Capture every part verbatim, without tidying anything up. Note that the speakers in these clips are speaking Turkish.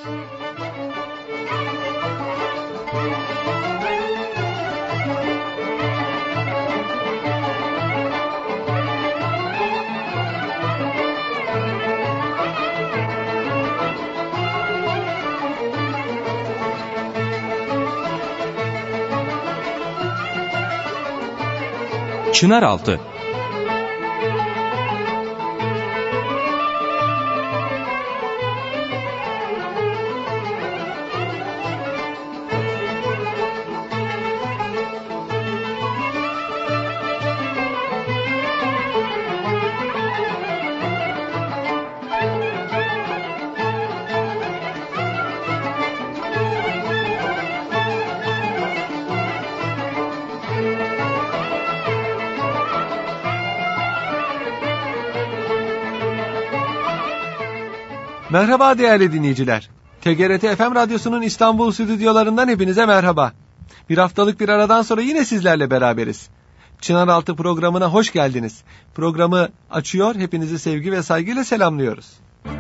Çınaraltı. Merhaba değerli dinleyiciler. T G R T F M Radyosu'nun İstanbul stüdyolarından hepinize merhaba. Bir haftalık bir aradan sonra yine sizlerle beraberiz. Çınaraltı programına hoş geldiniz. Programı açıyor, hepinizi sevgi ve saygıyla selamlıyoruz.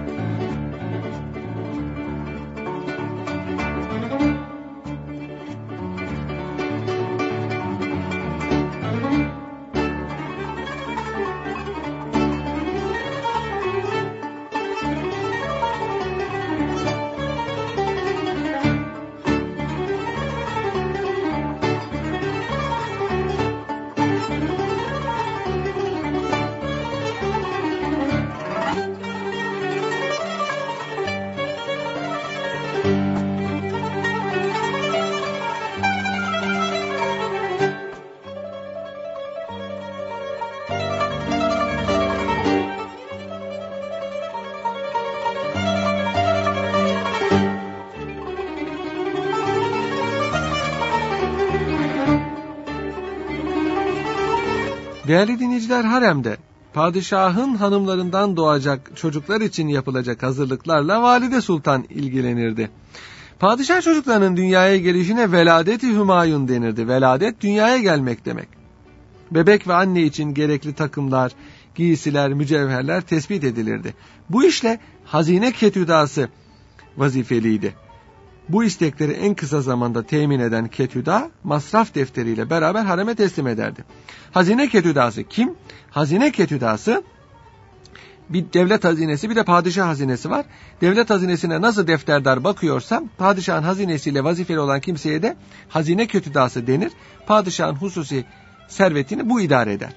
Değerli dinleyiciler, haremde padişahın hanımlarından doğacak çocuklar için yapılacak hazırlıklarla Valide Sultan ilgilenirdi. Padişah çocuklarının dünyaya gelişine veladet-i hümayun denirdi. Veladet dünyaya gelmek demek. Bebek ve anne için gerekli takımlar, giysiler, mücevherler tespit edilirdi. Bu işle hazine ketüdası vazifeliydi. Bu istekleri en kısa zamanda temin eden ketüda masraf defteriyle beraber hareme teslim ederdi. Hazine ketüdası kim? Hazine ketüdası bir devlet hazinesi, bir de padişah hazinesi var. Devlet hazinesine nasıl defterdar bakıyorsam padişahın hazinesiyle vazifeli olan kimseye de hazine ketüdası denir. Padişahın hususi servetini bu idare eder.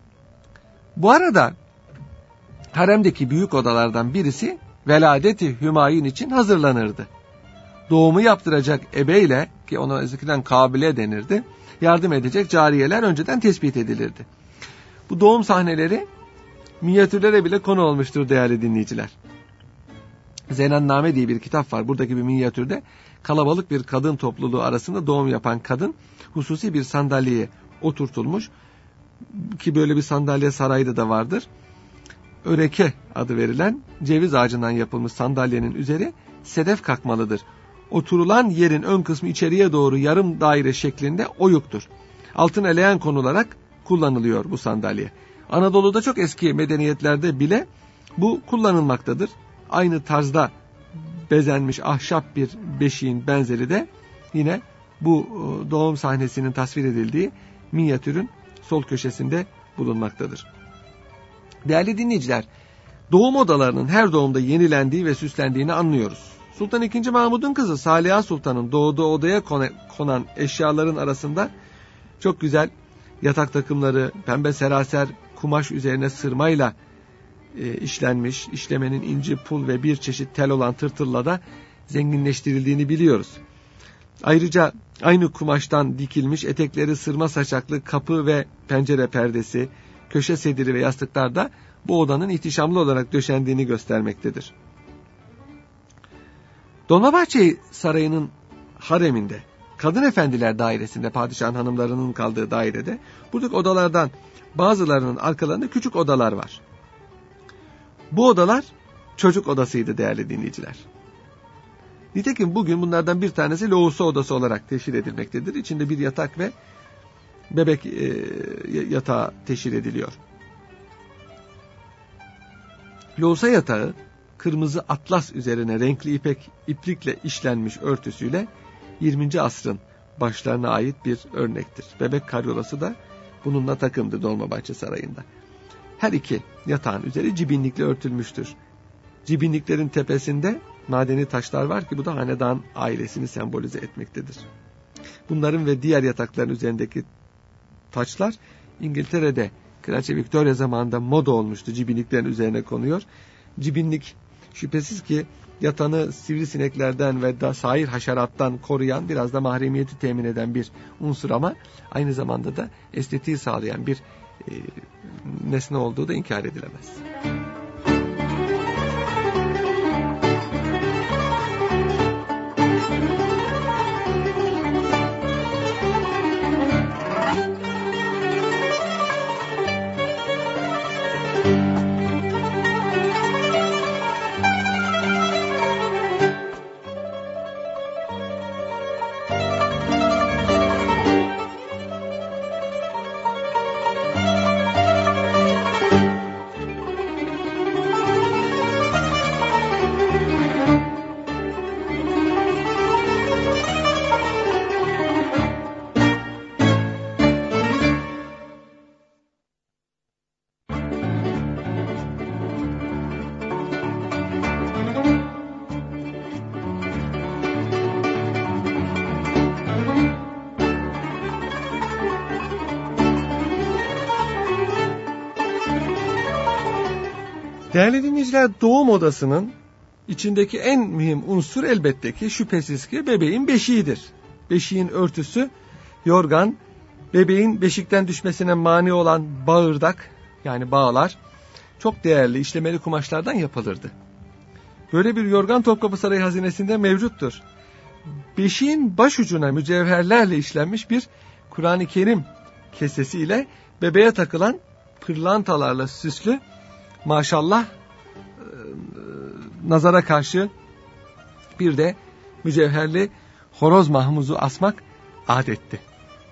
Bu arada haremdeki büyük odalardan birisi veladet-i hümayun için hazırlanırdı. Doğumu yaptıracak ebeyle, ki ona eskiden kabile denirdi, yardım edecek cariyeler önceden tespit edilirdi. Bu doğum sahneleri minyatürlere bile konu olmuştur değerli dinleyiciler. Zenanname diye bir kitap var. Buradaki bir minyatürde kalabalık bir kadın topluluğu arasında doğum yapan kadın hususi bir sandalyeye oturtulmuş, ki böyle bir sandalye sarayda da vardır. Öreke adı verilen ceviz ağacından yapılmış sandalyenin üzeri sedef kakmalıdır. Oturulan yerin ön kısmı içeriye doğru yarım daire şeklinde oyuktur. Altın eleyen konularak kullanılıyor bu sandalye. Anadolu'da çok eski medeniyetlerde bile bu kullanılmaktadır. Aynı tarzda bezenmiş ahşap bir beşiğin benzeri de yine bu doğum sahnesinin tasvir edildiği minyatürün sol köşesinde bulunmaktadır. Değerli dinleyiciler, doğum odalarının her doğumda yenilendiği ve süslendiğini anlıyoruz. Sultan ikinci. Mahmud'un kızı Saliha Sultan'ın doğduğu odaya konan eşyaların arasında çok güzel yatak takımları, pembe seraser, kumaş üzerine sırmayla e, işlenmiş, işlemenin inci, pul ve bir çeşit tel olan tırtılla da zenginleştirildiğini biliyoruz. Ayrıca aynı kumaştan dikilmiş etekleri sırma saçaklı kapı ve pencere perdesi, köşe sediri ve yastıklar da bu odanın ihtişamlı olarak döşendiğini göstermektedir. Dolmabahçe Sarayı'nın hareminde, kadın efendiler dairesinde, padişahın hanımlarının kaldığı dairede, buradaki odalardan bazılarının arkalarında küçük odalar var. Bu odalar çocuk odasıydı değerli dinleyiciler. Nitekim bugün bunlardan bir tanesi loğusa odası olarak teşhir edilmektedir. İçinde bir yatak ve bebek e, yatağı teşhir ediliyor. Loğusa yatağı kırmızı atlas üzerine renkli ipek iplikle işlenmiş örtüsüyle yirminci asrın başlarına ait bir örnektir. Bebek karyolası da bununla takımdı Dolmabahçe Sarayı'nda. Her iki yatağın üzeri cibinlikle örtülmüştür. Cibinliklerin tepesinde madeni taşlar var ki bu da hanedan ailesini sembolize etmektedir. Bunların ve diğer yatakların üzerindeki taçlar İngiltere'de Kraliçe Victoria zamanında moda olmuştu. Cibinliklerin üzerine konuyor. Cibinlik şüphesiz ki yatanı sivrisineklerden ve da sair haşerattan koruyan, biraz da mahremiyeti temin eden bir unsur ama aynı zamanda da estetiği sağlayan bir e, nesne olduğu da inkar edilemez. Değerli dinleyiciler, doğum odasının içindeki en mühim unsur elbette ki şüphesiz ki bebeğin beşiğidir. Beşiğin örtüsü, yorgan, bebeğin beşikten düşmesine mani olan bağırdak yani bağlar çok değerli işlemeli kumaşlardan yapılırdı. Böyle bir yorgan Topkapı Sarayı hazinesinde mevcuttur. Beşiğin başucuna mücevherlerle işlenmiş bir Kur'an-ı Kerim kesesiyle bebeğe takılan pırlantalarla süslü, maşallah nazara karşı bir de mücevherli horoz mahmuzu asmak adetti.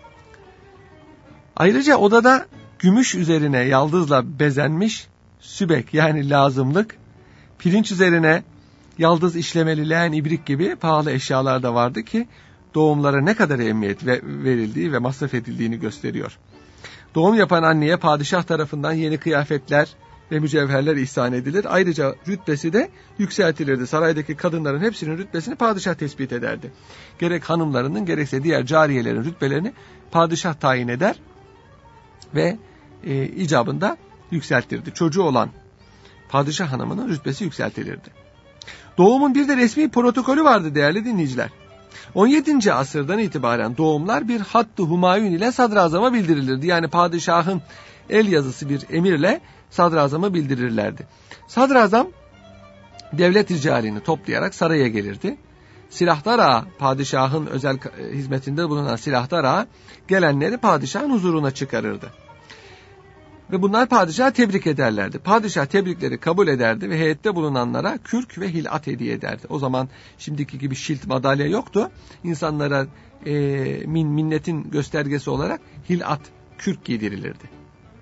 Ayrıca odada gümüş üzerine yaldızla bezenmiş sübek yani lazımlık, pirinç üzerine yaldız işlemeli leğen, ibrik gibi pahalı eşyalar da vardı ki doğumlara ne kadar ehemmiyet verildiği ve masraf edildiğini gösteriyor. Doğum yapan anneye padişah tarafından yeni kıyafetler ve mücevherler ihsan edilir. Ayrıca rütbesi de yükseltilirdi. Saraydaki kadınların hepsinin rütbesini padişah tespit ederdi. Gerek hanımlarının gerekse diğer cariyelerin rütbelerini padişah tayin eder ve e, icabında yükseltirdi. Çocuğu olan padişah hanımının rütbesi yükseltilirdi. Doğumun bir de resmi protokolü vardı değerli dinleyiciler. on yedinci asırdan itibaren doğumlar bir hattı humayun ile sadrazama bildirilirdi. Yani padişahın el yazısı bir emirle sadrazama bildirirlerdi. Sadrazam devlet ricalini toplayarak saraya gelirdi. Silahtar ağa, padişahın özel hizmetinde bulunan silahtar ağa gelenleri padişahın huzuruna çıkarırdı. Ve bunlar padişahı tebrik ederlerdi. Padişah tebrikleri kabul ederdi ve heyette bulunanlara kürk ve hilat hediye ederdi. O zaman şimdiki gibi şilt, madalya yoktu. İnsanlara e, min, minnetin göstergesi olarak hilat, kürk giydirilirdi.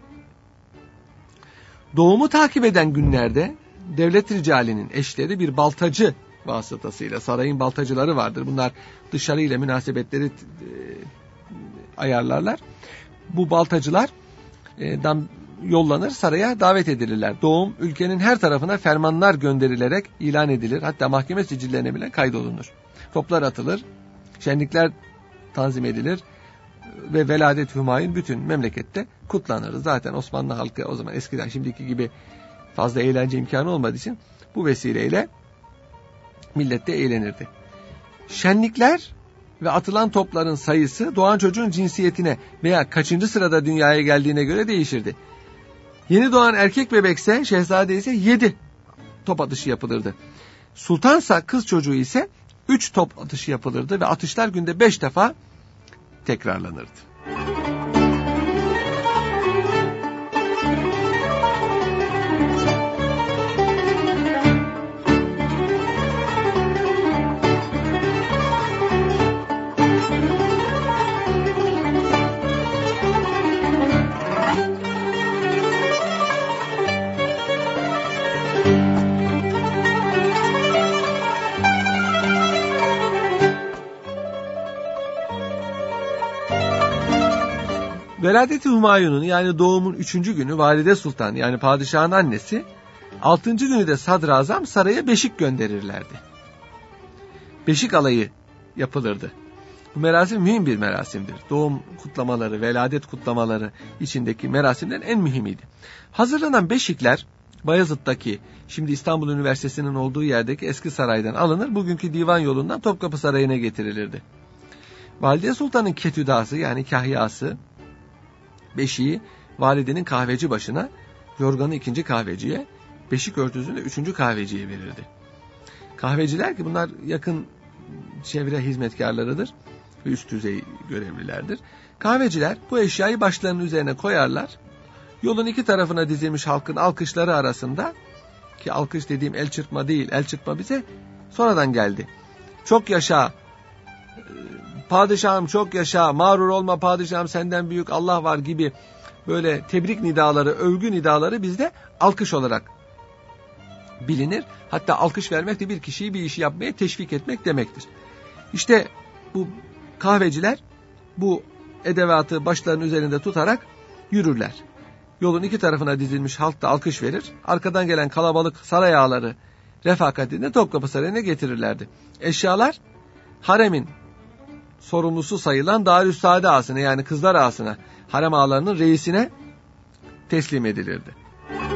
Doğumu takip eden günlerde devlet ricalinin eşleri bir baltacı vasıtasıyla, sarayın baltacıları vardır. Bunlar dışarıyla münasebetleri e, ayarlarlar. Bu baltacılar dan yollanır, saraya davet edilirler. Doğum ülkenin her tarafına fermanlar gönderilerek ilan edilir. Hatta mahkeme sicillerine bile kaydolunur. Toplar atılır, şenlikler tanzim edilir ve veladet hümayun bütün memlekette kutlanır. Zaten Osmanlı halkı o zaman eskiden şimdiki gibi fazla eğlence imkanı olmadığı için bu vesileyle millet de eğlenirdi. Şenlikler ve atılan topların sayısı doğan çocuğun cinsiyetine veya kaçıncı sırada dünyaya geldiğine göre değişirdi. Yeni doğan erkek bebekse, şehzade ise yedi top atışı yapılırdı. Sultansa kız çocuğu ise üç top atışı yapılırdı ve atışlar günde beş defa tekrarlanırdı. Veladeti Humayun'un yani doğumun üçüncü günü Valide Sultan yani padişahın annesi, altıncı günü de sadrazam saraya beşik gönderirlerdi. Beşik alayı yapılırdı. Bu merasim mühim bir merasimdir. Doğum kutlamaları, veladet kutlamaları içindeki merasimlerin en mühimiydi. Hazırlanan beşikler Bayezid'deki, şimdi İstanbul Üniversitesi'nin olduğu yerdeki eski saraydan alınır, bugünkü divan yolundan Topkapı Sarayı'na getirilirdi. Valide Sultan'ın ketüdası yani kahyası, beşiği validenin kahveci başına, yorganı ikinci kahveciye, beşik örtüsünü de üçüncü kahveciye verirdi. Kahveciler ki bunlar yakın çevre hizmetkarlarıdır ve üst düzey görevlilerdir. Kahveciler bu eşyayı başlarının üzerine koyarlar. Yolun iki tarafına dizilmiş halkın alkışları arasında, ki alkış dediğim el çırpma değil, el çırpma bize sonradan geldi. Çok yaşa, padişahım çok yaşa, mağrur olma padişahım senden büyük Allah var gibi böyle tebrik nidaları, övgü nidaları bizde alkış olarak bilinir. Hatta alkış vermek de bir kişiyi bir işi yapmaya teşvik etmek demektir. İşte bu kahveciler bu edevatı başlarının üzerinde tutarak yürürler. Yolun iki tarafına dizilmiş halk da alkış verir. Arkadan gelen kalabalık saray ağaları refakatinde Topkapı Sarayı'na getirirlerdi. Eşyalar haremin sorumlusu sayılan Darüssaade ağasına yani kızlar ağasına, harem ağalarının reisine teslim edilirdi.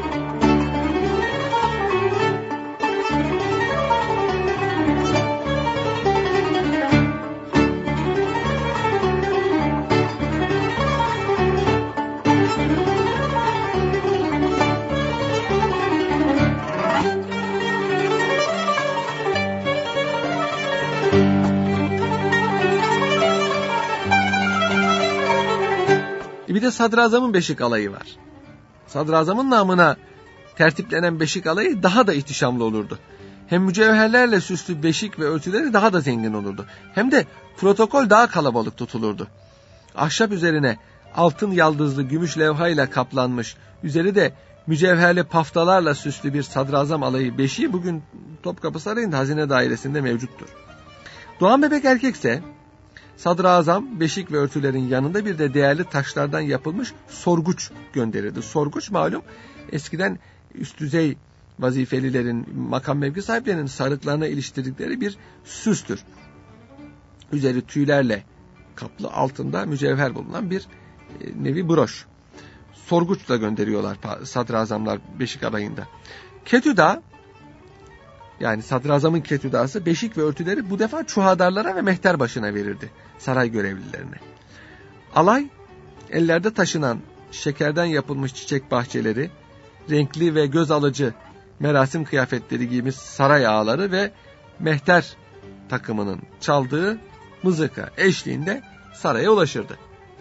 Bir de sadrazamın beşik alayı var. Sadrazamın namına tertiplenen beşik alayı daha da ihtişamlı olurdu. Hem mücevherlerle süslü beşik ve örtüleri daha da zengin olurdu. Hem de protokol daha kalabalık tutulurdu. Ahşap üzerine altın yaldızlı gümüş levhayla kaplanmış, üzeri de mücevherli paftalarla süslü bir sadrazam alayı beşiği bugün Topkapı Sarayı'nın hazine dairesinde mevcuttur. Doğan bebek erkekse sadrazam beşik ve örtülerin yanında bir de değerli taşlardan yapılmış sorguç gönderirdi. Sorguç malum eskiden üst düzey vazifelilerin, makam mevki sahiplerinin sarıklarına iliştirdikleri bir süstür. Üzeri tüylerle kaplı, altında mücevher bulunan bir e, nevi broş. Sorguçla gönderiyorlar sadrazamlar beşik alayında. Ketüda, yani sadrazamın ketüdası beşik ve örtüleri bu defa çuhadarlara ve mehter başına verirdi, saray görevlilerine. Alay, ellerde taşınan şekerden yapılmış çiçek bahçeleri, renkli ve göz alıcı merasim kıyafetleri giymiş saray ağaları ve mehter takımının çaldığı mızıka eşliğinde saraya ulaşırdı.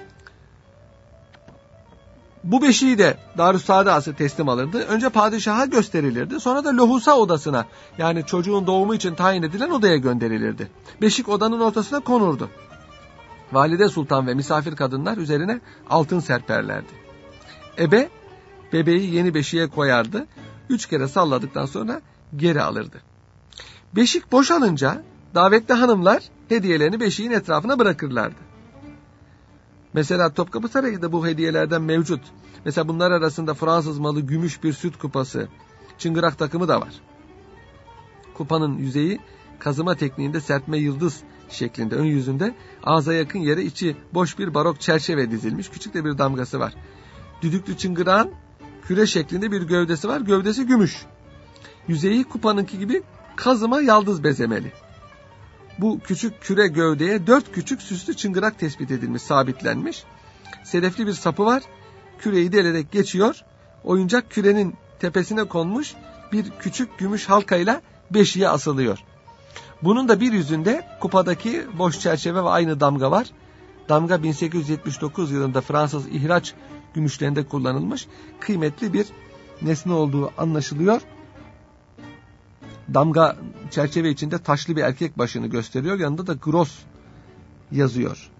Bu beşiği de Darüssaade ağası teslim alırdı. Önce padişaha gösterilirdi. Sonra da lohusa odasına, yani çocuğun doğumu için tayin edilen odaya gönderilirdi. Beşik odanın ortasına konurdu. Valide Sultan ve misafir kadınlar üzerine altın serperlerdi. Ebe bebeği yeni beşiğe koyardı. Üç kere salladıktan sonra geri alırdı. Beşik boşalınca davetli hanımlar hediyelerini beşiğin etrafına bırakırlardı. Mesela Topkapı Sarayı'nda bu hediyelerden mevcut. Mesela bunlar arasında Fransız malı gümüş bir süt kupası, çıngırak takımı da var. Kupanın yüzeyi kazıma tekniğinde serpme yıldız şeklinde, ön yüzünde ağza yakın yere içi boş bir barok çerçeve dizilmiş, küçük de bir damgası var. Düdüklü çıngırağın küre şeklinde bir gövdesi var, gövdesi gümüş. Yüzeyi kupanınki gibi kazıma yaldız bezemeli. Bu küçük küre gövdeye dört küçük süslü çıngırak tespit edilmiş, sabitlenmiş. Sedefli bir sapı var. Küreyi delerek geçiyor. Oyuncak kürenin tepesine konmuş bir küçük gümüş halkayla beşiğe asılıyor. Bunun da bir yüzünde kupadaki boş çerçeve ve aynı damga var. Damga bin sekiz yüz yetmiş dokuz yılında Fransız ihraç gümüşlerinde kullanılmış kıymetli bir nesne olduğu anlaşılıyor. Damga çerçeve içinde taşlı bir erkek başını gösteriyor. Yanında da Gros yazıyor.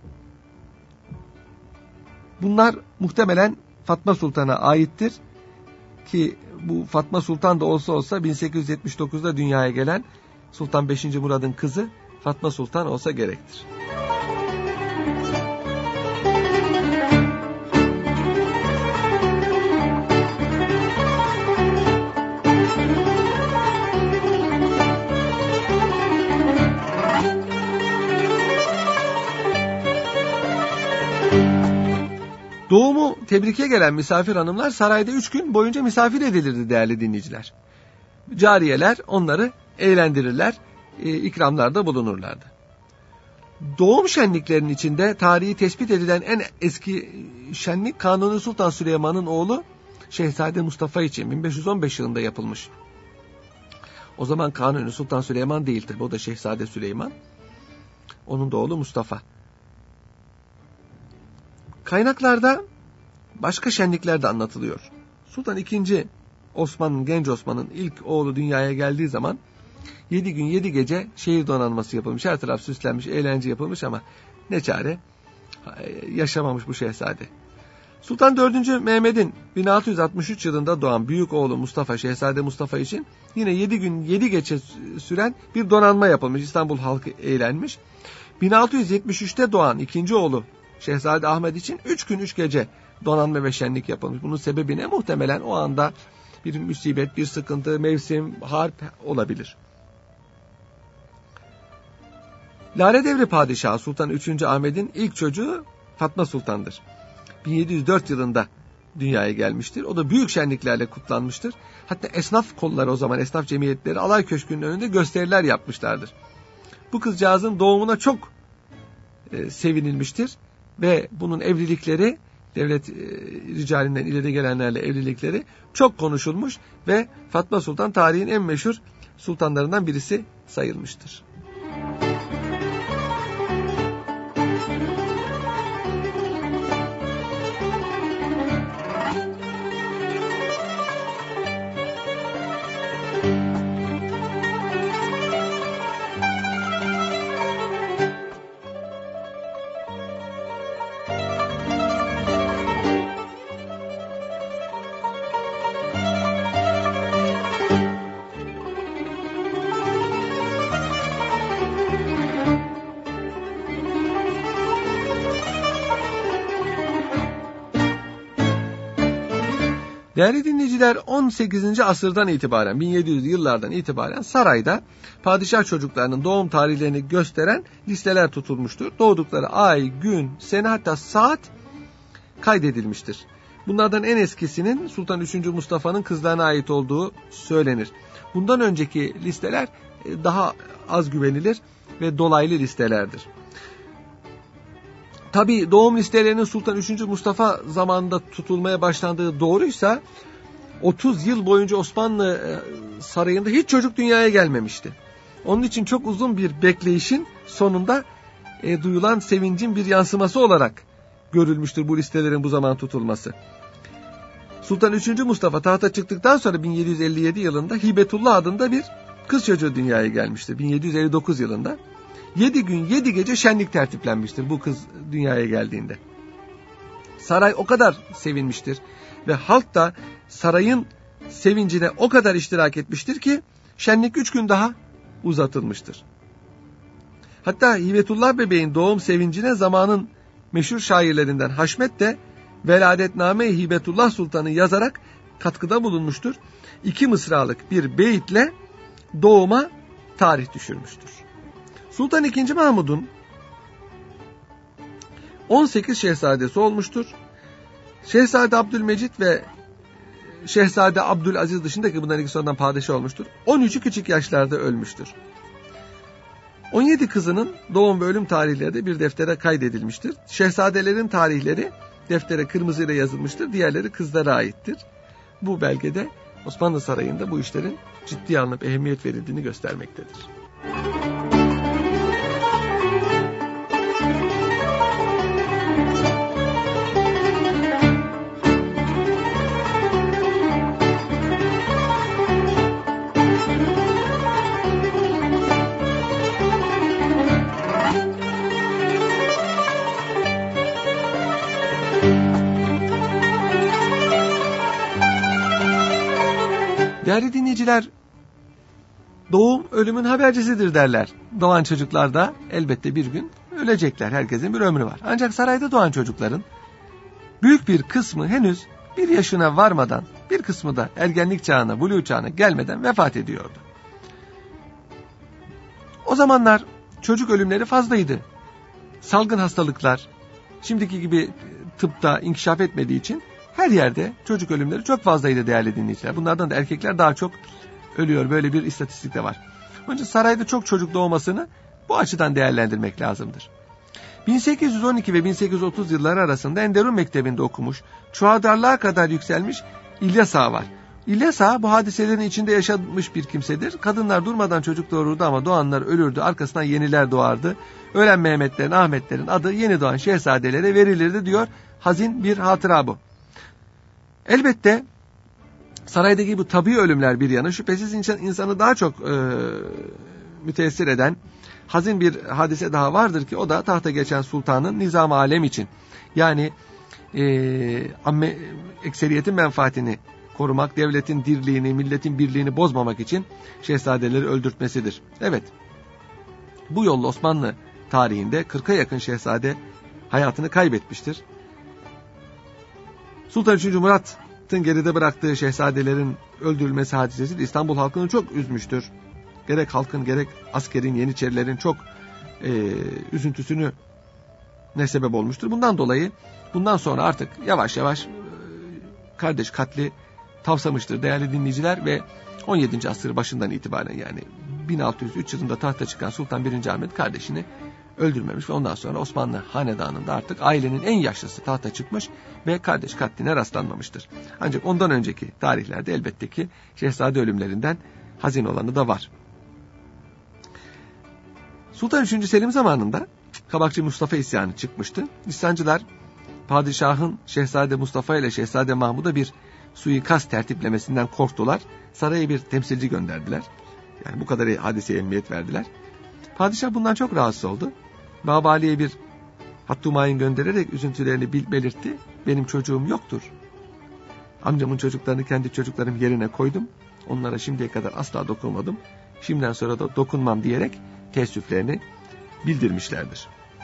Bunlar muhtemelen Fatma Sultan'a aittir. Ki bu Fatma Sultan da olsa olsa bin sekiz yüz yetmiş dokuzda dünyaya gelen Sultan beşinci Murad'ın kızı Fatma Sultan olsa gerektir. tebrike gelen misafir hanımlar sarayda üç gün boyunca misafir edilirdi değerli dinleyiciler. Cariyeler onları eğlendirirler, e, ikramlarda bulunurlardı. Doğum şenliklerinin içinde tarihi tespit edilen en eski şenlik Kanuni Sultan Süleyman'ın oğlu Şehzade Mustafa için bin beş yüz on beş yılında yapılmış. O zaman Kanuni Sultan Süleyman değil tabi, o da Şehzade Süleyman. Onun da oğlu Mustafa. Kaynaklarda başka şenlikler de anlatılıyor. Sultan ikinci. Osman'ın, genç Osman'ın ilk oğlu dünyaya geldiği zaman yedi gün yedi gece şehir donanması yapılmış. Her taraf süslenmiş, eğlence yapılmış ama ne çare yaşamamış bu şehzade. Sultan dördüncü. Mehmet'in bin altı yüz altmış üç yılında doğan büyük oğlu Mustafa, Şehzade Mustafa için yine yedi gün yedi gece süren bir donanma yapılmış. İstanbul halkı eğlenmiş. bin altı yüz yetmiş üçte doğan ikinci oğlu Şehzade Ahmet için üç gün üç gece donanma ve şenlik yapılmış. Bunun sebebi ne? Muhtemelen o anda bir musibet, bir sıkıntı, mevsim, harp olabilir. Lale Devri Padişahı Sultan üçüncü. Ahmet'in ilk çocuğu Fatma Sultan'dır. bin yedi yüz dört yılında dünyaya gelmiştir. O da büyük şenliklerle kutlanmıştır. Hatta esnaf kolları, o zaman esnaf cemiyetleri alay köşkünün önünde gösteriler yapmışlardır. Bu kızcağızın doğumuna çok e, sevinilmiştir ve bunun evlilikleri, devlet e, ricalinden ileri gelenlerle evlilikleri çok konuşulmuş ve Fatma Sultan tarihin en meşhur sultanlarından birisi sayılmıştır. Değerli dinleyiciler, on sekizinci asırdan itibaren, bin yedi yüzlü yıllardan itibaren sarayda padişah çocuklarının doğum tarihlerini gösteren listeler tutulmuştur. Doğdukları ay, gün, sene, hatta saat kaydedilmiştir. Bunlardan en eskisinin Sultan üçüncü. Mustafa'nın kızlarına ait olduğu söylenir. Bundan önceki listeler daha az güvenilir ve dolaylı listelerdir. Tabi doğum listelerinin Sultan üçüncü. Mustafa zamanında tutulmaya başlandığı doğruysa otuz yıl boyunca Osmanlı sarayında hiç çocuk dünyaya gelmemişti. Onun için çok uzun bir bekleyişin sonunda e, duyulan sevincin bir yansıması olarak görülmüştür bu listelerin bu zaman tutulması. Sultan üçüncü. Mustafa tahta çıktıktan sonra bin yedi yüz elli yedi yılında Hibetullah adında bir kız çocuğu dünyaya gelmiştir. bin yedi yüz elli dokuz yılında. Yedi gün yedi gece şenlik tertiplenmiştir bu kız dünyaya geldiğinde. Saray o kadar sevinmiştir ve halk da sarayın sevincine o kadar iştirak etmiştir ki şenlik üç gün daha uzatılmıştır. Hatta Hibetullah bebeğin doğum sevincine zamanın meşhur şairlerinden Haşmet de Veladetname-i Hibetullah Sultan'ı yazarak katkıda bulunmuştur. İki mısralık bir beyitle doğuma tarih düşürmüştür. Sultan ikinci. Mahmud'un on sekiz şehzadesi olmuştur. Şehzade Abdülmecit ve Şehzade Abdülaziz dışındaki bunların ikisi ondan padişah olmuştur. on üçü küçük yaşlarda ölmüştür. on yedi kızının doğum ve ölüm tarihleri de bir deftere kaydedilmiştir. Şehzadelerin tarihleri deftere kırmızıyla yazılmıştır. Diğerleri kızlara aittir. Bu belgede Osmanlı Sarayı'nda bu işlerin ciddi alınıp ehemmiyet verildiğini göstermektedir. Değerli dinleyiciler, doğum ölümün habercisidir derler. Doğan çocuklar da elbette bir gün ölecekler. Herkesin bir ömrü var. Ancak sarayda doğan çocukların büyük bir kısmı henüz bir yaşına varmadan, bir kısmı da ergenlik çağına, buluğ çağına gelmeden vefat ediyordu. O zamanlar çocuk ölümleri fazlaydı. Salgın hastalıklar, şimdiki gibi tıpta inkişaf etmediği için her yerde çocuk ölümleri çok fazlaydı değerli dinleyiciler. Bunlardan da erkekler daha çok ölüyor. Böyle bir istatistik de var. Onun için sarayda çok çocuk doğmasını bu açıdan değerlendirmek lazımdır. bin sekiz yüz on iki ve bin sekiz yüz otuz yılları arasında Enderun Mektebi'nde okumuş, çuhadarlığa kadar yükselmiş İlyas Ağa var. İlyas Ağa bu hadiselerin içinde yaşamış bir kimsedir. Kadınlar durmadan çocuk doğururdu ama doğanlar ölürdü, arkasından yeniler doğardı. Ölen Mehmetlerin, Ahmetlerin adı yeni doğan şehzadelere verilirdi diyor. Hazin bir hatıra bu. Elbette saraydaki bu tabii ölümler bir yana, şüphesiz insan, insanı daha çok e, müteessir eden hazin bir hadise daha vardır ki o da tahta geçen sultanın nizam-ı alem için, yani e, amme, ekseriyetin menfaatini korumak, devletin dirliğini, milletin birliğini bozmamak için şehzadeleri öldürtmesidir. Evet, bu yolla Osmanlı tarihinde kırka yakın şehzade hayatını kaybetmiştir. Sultan üçüncü Murat'ın geride bıraktığı şehzadelerin öldürülmesi hadisesi İstanbul halkını çok üzmüştür. Gerek halkın gerek askerin, yeniçerilerin çok e, üzüntüsünü ne sebep olmuştur. Bundan dolayı bundan sonra artık yavaş yavaş e, kardeş katli tavsamıştır değerli dinleyiciler ve on yedinci asır başından itibaren, yani bin altı yüz üç yılında tahta çıkan Sultan birinci Ahmet kardeşini öldürmemiş ve ondan sonra Osmanlı hanedanında artık ailenin en yaşlısı tahta çıkmış ve kardeş katline rastlanmamıştır. Ancak ondan önceki tarihlerde elbette ki şehzade ölümlerinden hazin olanı da var. Sultan üçüncü Selim zamanında Kabakçı Mustafa isyanı çıkmıştı. İsyancılar padişahın Şehzade Mustafa ile Şehzade Mahmud'a bir suikast tertiplemesinden korktular. Saraya bir temsilci gönderdiler. Yani bu kadar hadiseye emniyet verdiler. Padişah bundan çok rahatsız oldu. Babali'ye bir hattumayın göndererek üzüntülerini belirtti. Benim çocuğum yoktur. Amcamın çocuklarını kendi çocuklarım yerine koydum. Onlara şimdiye kadar asla dokunmadım. Şimdiden sonra da dokunmam diyerek teessüflerini bildirmişlerdir.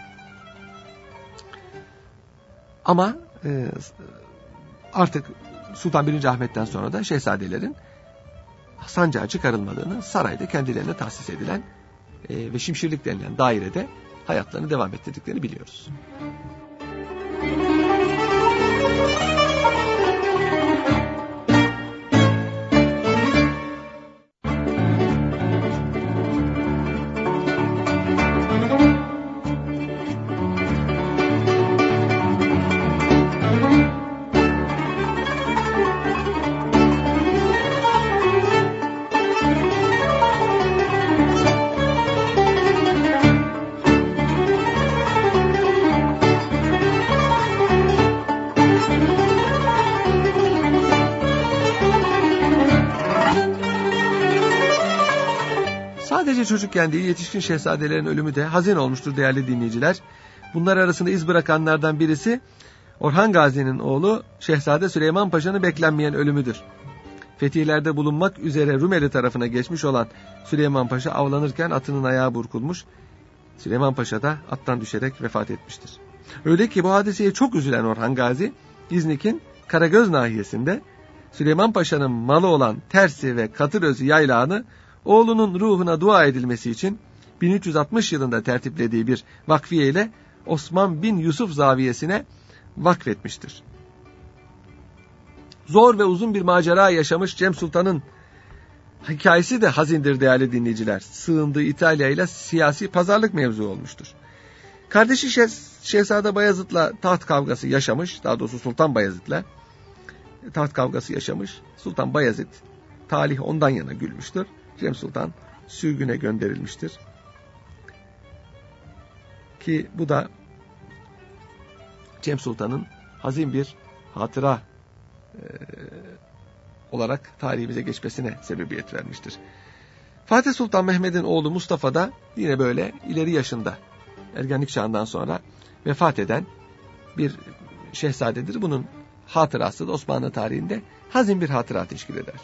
Ama e, artık Sultan birinci Ahmet'ten sonra da şehzadelerin sancağa çıkarılmadığını, sarayda kendilerine tahsis edilen e, ve şimşirlik denilen dairede hayatlarını devam ettirdiklerini biliyoruz. Sadece çocukken değil, yetişkin şehzadelerin ölümü de hazin olmuştur değerli dinleyiciler. Bunlar arasında iz bırakanlardan birisi Orhan Gazi'nin oğlu Şehzade Süleyman Paşa'nın beklenmeyen ölümüdür. Fetihlerde bulunmak üzere Rumeli tarafına geçmiş olan Süleyman Paşa avlanırken atının ayağı burkulmuş. Süleyman Paşa da attan düşerek vefat etmiştir. Öyle ki bu hadiseye çok üzülen Orhan Gazi, İznik'in Karagöz nahiyesinde Süleyman Paşa'nın malı olan Tersi ve Katırözü yaylağını oğlunun ruhuna dua edilmesi için bin üç yüz altmış yılında tertiplediği bir vakfiye ile Osman bin Yusuf Zaviyesi'ne vakfetmiştir. Zor ve uzun bir macera yaşamış Cem Sultan'ın hikayesi de hazindir değerli dinleyiciler. Sığındığı İtalya ile siyasi pazarlık mevzu olmuştur. Kardeşi Şeh- Şehzade Bayezid'le taht kavgası yaşamış, daha doğrusu Sultan Bayezid'le taht kavgası yaşamış. Sultan Bayezid talih ondan yana gülmüştür. Cem Sultan sürgüne gönderilmiştir. Ki bu da Cem Sultan'ın hazin bir hatıra e, olarak tarihimize geçmesine sebebiyet vermiştir. Fatih Sultan Mehmet'in oğlu Mustafa da yine böyle ileri yaşında, ergenlik çağından sonra vefat eden bir şehzadedir. Bunun hatırası da Osmanlı tarihinde hazin bir hatıra teşkil eder.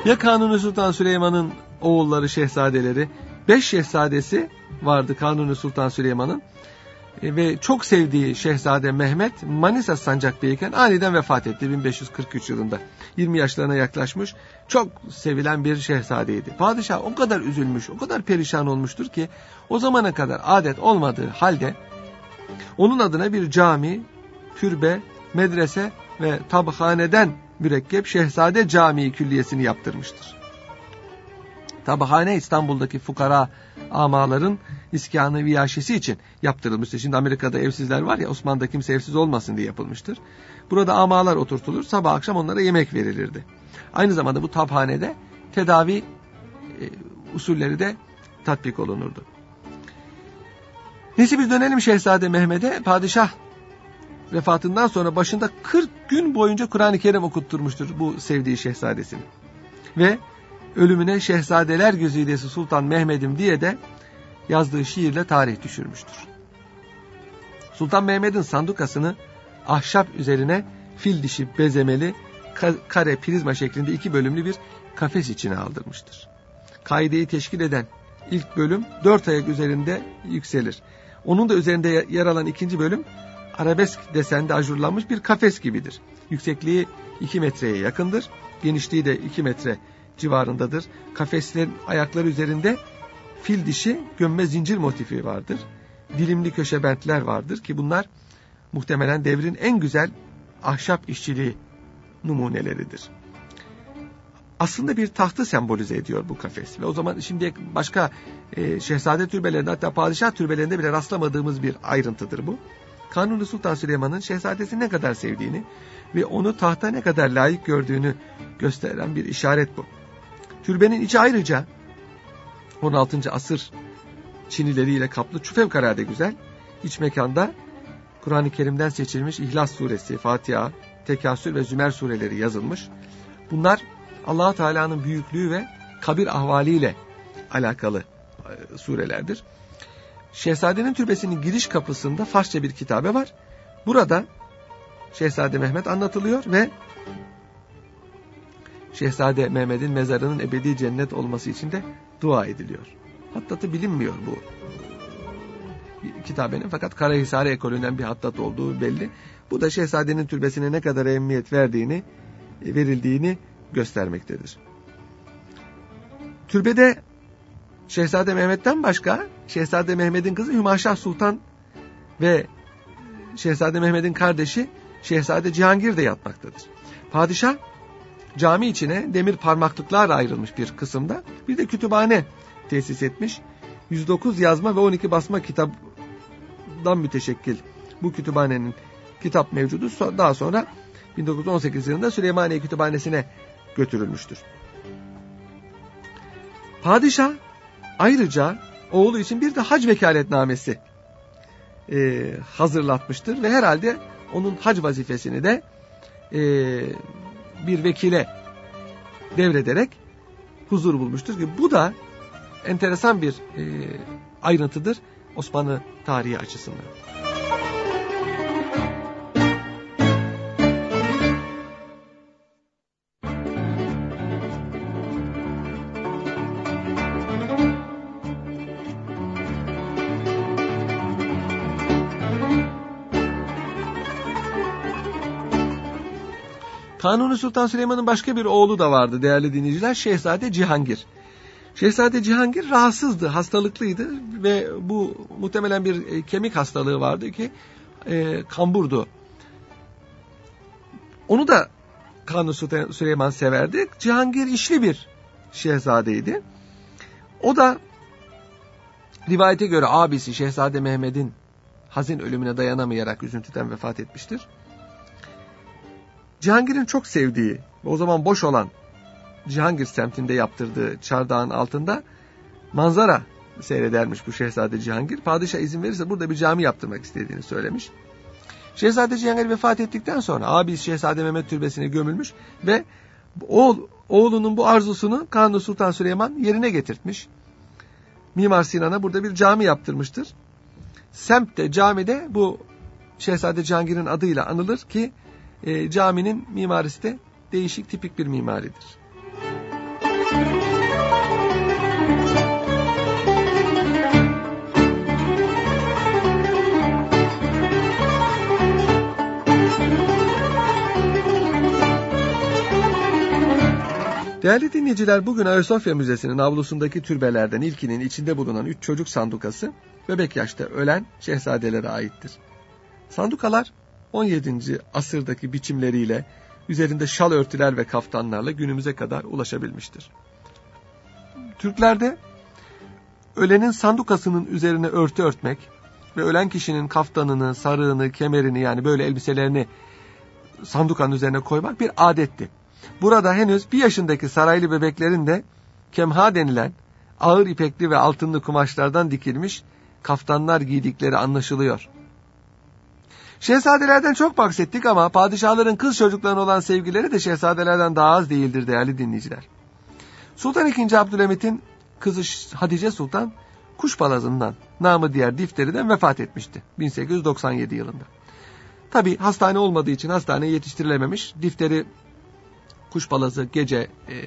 Ya Kanuni Sultan Süleyman'ın oğulları, şehzadeleri, beş şehzadesi vardı Kanuni Sultan Süleyman'ın. E, ve çok sevdiği Şehzade Mehmet Manisa Sancakbey'iyken aniden vefat etti bin beş yüz kırk üç yılında. yirmi yaşlarına yaklaşmış, çok sevilen bir şehzadeydi. Padişah o kadar üzülmüş, o kadar perişan olmuştur ki o zamana kadar adet olmadığı halde onun adına bir cami, türbe, medrese ve tabhaneden mürekkep Şehzade Camii Külliyesini yaptırmıştır. Tabhane İstanbul'daki fukara amaların iskanı viyaşesi için yaptırılmıştır. Şimdi Amerika'da evsizler var ya, Osmanlı'da kimse evsiz olmasın diye yapılmıştır. Burada amalar oturtulur, sabah akşam onlara yemek verilirdi. Aynı zamanda bu tabhanede tedavi e, usulleri de tatbik olunurdu. Neyse biz dönelim Şehzade Mehmet'e. Padişah vefatından sonra başında kırk gün boyunca Kur'an-ı Kerim okutturmuştur bu sevdiği şehzadesini. Ve ölümüne Şehzadeler Güzidesi Sultan Mehmet'im diye de yazdığı şiirle tarih düşürmüştür. Sultan Mehmet'in sandukasını ahşap üzerine fil dişi bezemeli kare prizma şeklinde iki bölümlü bir kafes içine aldırmıştır. Kaideyi teşkil eden ilk bölüm dört ayak üzerinde yükselir. Onun da üzerinde yer alan ikinci bölüm arabesk desende ajurlanmış bir kafes gibidir. Yüksekliği iki metreye yakındır. Genişliği de iki metre civarındadır. Kafeslerin ayakları üzerinde fil dişi gömme zincir motifi vardır. Dilimli köşebentler vardır ki bunlar muhtemelen devrin en güzel ahşap işçiliği numuneleridir. Aslında bir tahtı sembolize ediyor bu kafes. Ve o zaman şimdiye başka e, şehzade türbelerinde, hatta padişah türbelerinde bile rastlamadığımız bir ayrıntıdır bu. Kanuni Sultan Süleyman'ın şehzadesini ne kadar sevdiğini ve onu tahta ne kadar layık gördüğünü gösteren bir işaret bu. Türbenin içi ayrıca on altıncı asır çinileriyle kaplı, fevkalade güzel. İç mekanda Kur'an-ı Kerim'den seçilmiş İhlas Suresi, Fatiha, Tekasür ve Zümer sureleri yazılmış. Bunlar Allah-u Teala'nın büyüklüğü ve kabir ahvaliyle alakalı surelerdir. Şehzadenin türbesinin giriş kapısında Farsça bir kitabe var. Burada Şehzade Mehmet anlatılıyor ve Şehzade Mehmet'in mezarının ebedi cennet olması için de dua ediliyor. Hattatı bilinmiyor bu kitabenin, fakat Karahisare ekolünden bir hattat olduğu belli. Bu da Şehzadenin türbesine ne kadar ehemmiyet verdiğini, verildiğini göstermektedir. Türbede Şehzade Mehmet'ten başka Şehzade Mehmet'in kızı Hümaşah Sultan ve Şehzade Mehmet'in kardeşi Şehzade Cihangir de yatmaktadır. Padişah cami içine demir parmaklıklarla ayrılmış bir kısımda bir de kütüphane tesis etmiş. yüz dokuz yazma ve on iki basma kitaptan müteşekkil bu kütüphanenin kitap mevcudu. Daha sonra bin dokuz yüz on sekiz yılında Süleymaniye Kütüphanesi'ne götürülmüştür. Padişah ayrıca oğlu için bir de hac vekaletnamesi e, hazırlatmıştır ve herhalde onun hac vazifesini de e, bir vekile devrederek huzur bulmuştur ki bu da enteresan bir e, ayrıntıdır Osmanlı tarihi açısından. Kanuni Sultan Süleyman'ın başka bir oğlu da vardı değerli dinleyiciler, Şehzade Cihangir. Şehzade Cihangir rahatsızdı, hastalıklıydı ve bu muhtemelen bir e, kemik hastalığı vardı ki e, kamburdu. Onu da Kanuni Sultan Süleyman severdi. Cihangir işli bir şehzadeydi. O da rivayete göre abisi Şehzade Mehmet'in hazin ölümüne dayanamayarak üzüntüden vefat etmiştir. Cihangir'in çok sevdiği ve o zaman boş olan Cihangir semtinde yaptırdığı çardağın altında manzara seyredermiş bu Şehzade Cihangir. Padişah izin verirse burada bir cami yaptırmak istediğini söylemiş. Şehzade Cihangir vefat ettikten sonra abisi Şehzade Mehmet türbesine gömülmüş ve oğul, oğlunun bu arzusunu Kanuni Sultan Süleyman yerine getirtmiş. Mimar Sinan'a burada bir cami yaptırmıştır. Semtte, camide bu Şehzade Cihangir'in adıyla anılır ki e, caminin mimarisi de değişik, tipik bir mimaridir. Değerli dinleyiciler, bugün Ayasofya Müzesi'nin avlusundaki türbelerden ilkinin içinde bulunan üç çocuk sandukası bebek yaşta ölen şehzadelere aittir. Sandukalar on yedinci asırdaki biçimleriyle üzerinde şal örtüler ve kaftanlarla günümüze kadar ulaşabilmiştir. Türklerde ölenin sandukasının üzerine örtü örtmek ve ölen kişinin kaftanını, sarığını, kemerini yani böyle elbiselerini sandukanın üzerine koymak bir adetti. Burada henüz bir yaşındaki saraylı bebeklerin de kemha denilen ağır ipekli ve altınlı kumaşlardan dikilmiş kaftanlar giydikleri anlaşılıyor. Şehzadelerden çok bahsettik ama padişahların kız çocuklarına olan sevgileri de şehzadelerden daha az değildir değerli dinleyiciler. Sultan ikinci. Abdülhamit'in kızı Hatice Sultan Kuşpalazı'ndan, namı diğer difteriden vefat etmişti bin sekiz yüz doksan yedi yılında. Tabi hastane olmadığı için hastaneye yetiştirilememiş. Difteri Kuşpalazı gece e,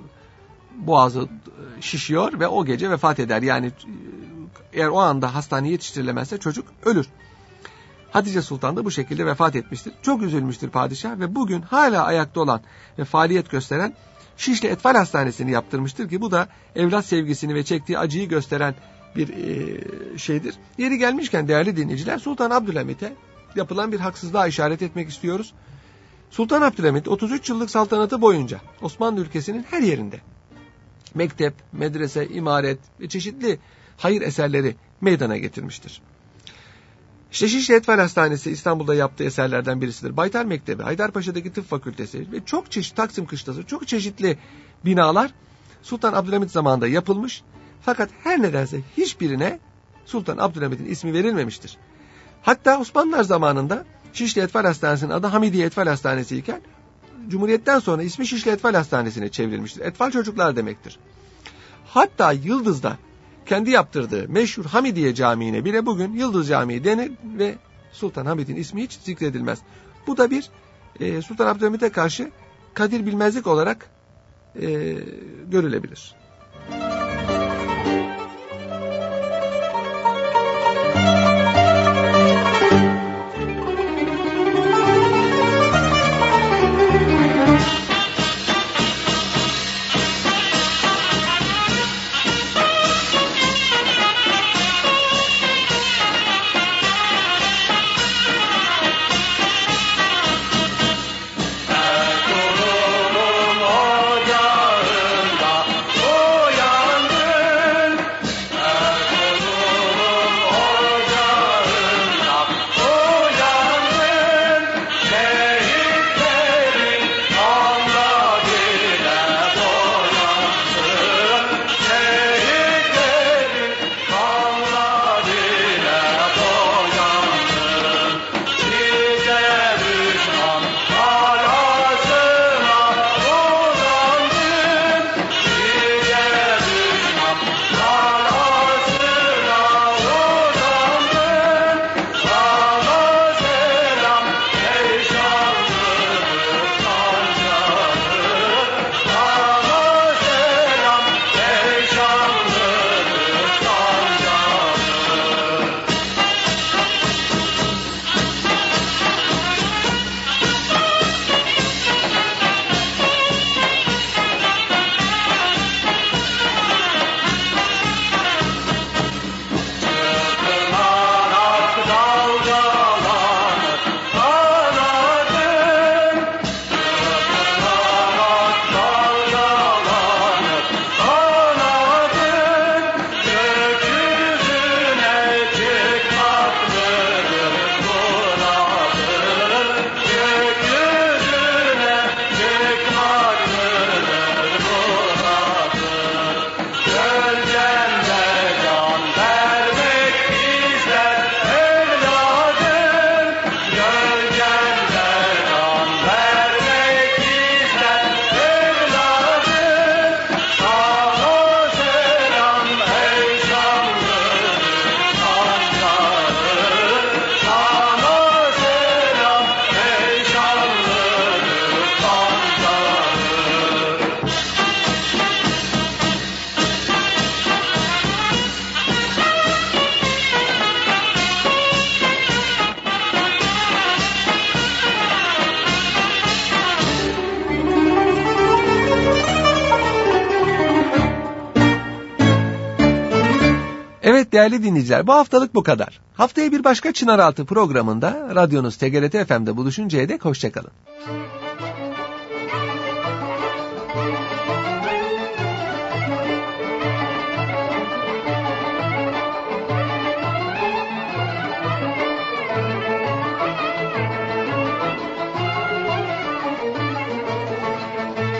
boğazı e, şişiyor ve o gece vefat eder. Yani e, eğer o anda hastaneye yetiştirilemezse çocuk ölür. Hatice Sultan da bu şekilde vefat etmiştir. Çok üzülmüştür padişah ve bugün hala ayakta olan ve faaliyet gösteren Şişli Etfal Hastanesi'ni yaptırmıştır ki bu da evlat sevgisini ve çektiği acıyı gösteren bir e, şeydir. Yeri gelmişken değerli dinleyiciler, Sultan Abdülhamit'e yapılan bir haksızlığa işaret etmek istiyoruz. Sultan Abdülhamit otuz üç yıllık saltanatı boyunca Osmanlı ülkesinin her yerinde mektep, medrese, imaret ve çeşitli hayır eserleri meydana getirmiştir. İşte Şişli Etfal Hastanesi İstanbul'da yaptığı eserlerden birisidir. Baytar Mektebi, Haydarpaşa'daki Tıp Fakültesi ve çok çeşitli Taksim Kışlası, çok çeşitli binalar Sultan Abdülhamit zamanında yapılmış. Fakat her nedense hiçbirine Sultan Abdülhamit'in ismi verilmemiştir. Hatta Osmanlılar zamanında Şişli Etfal Hastanesi'nin adı Hamidiye Etfal Hastanesi iken Cumhuriyet'ten sonra ismi Şişli Etfal Hastanesi'ne çevrilmiştir. Etfal çocuklar demektir. Hatta Yıldız'da kendi yaptırdığı meşhur Hamidiye Camii'ne bile bugün Yıldız Camii denir ve Sultan Hamid'in ismi hiç zikredilmez. Bu da bir e, Sultan Abdülhamit'e karşı kadir bilmezlik olarak e, görülebilir. Ertuğrul'un ocağında değerli dinleyiciler, bu haftalık bu kadar. Haftaya bir başka Çınaraltı programında radyonuz T G R T F M'de buluşuncaya dek hoşçakalın.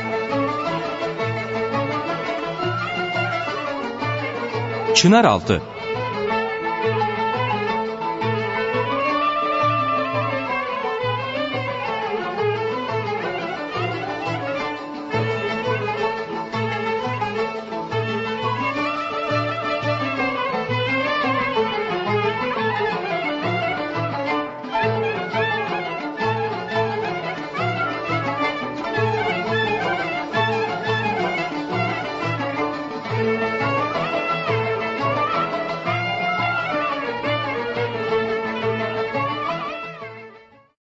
Çınaraltı